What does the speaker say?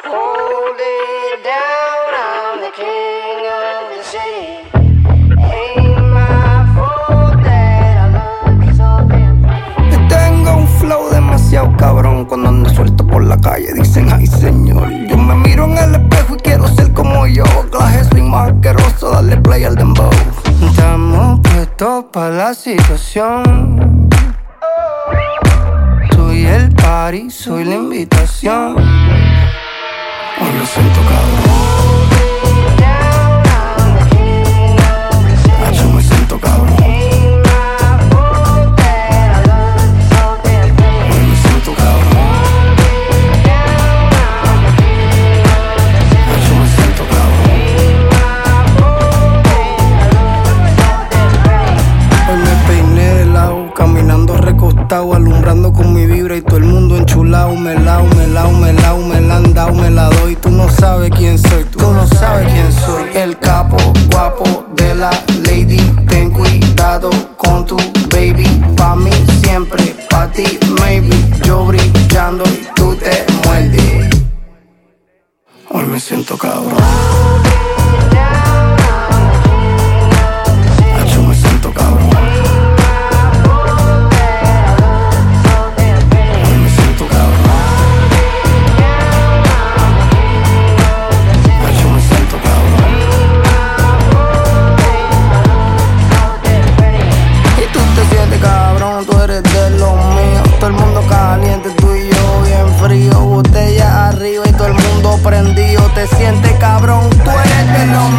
Hold it down, I'm the king of the city. Ain't my fault that I look so damn pretty. Tengo un flow demasiado cabrón. Cuando ando suelto por la calle dicen ay señor. Yo me miro en el espejo y quiero ser como yo. Clase soy más asqueroso, darle play al dembow. Estamos puestos pa' la situación. Soy el party, soy la invitación. Hoy me siento cabrón. Yo me siento cabrón. Alumbrando con mi vibra y todo el mundo enchulado. Me la han dado, me la doy. Tú no sabes quién soy, tú no sabes quién soy. El capo, guapo de la lady. Ten cuidado con tu baby. Pa' mí siempre, pa' ti maybe. Yo brillando y tú te muerdes. Hoy me siento cabrón. Yo me siento cabrón. Tú eres de los míos, todo el mundo caliente, tú y yo bien frío. Botella arriba y todo el mundo prendido. Te sientes cabrón, tú eres de los míos.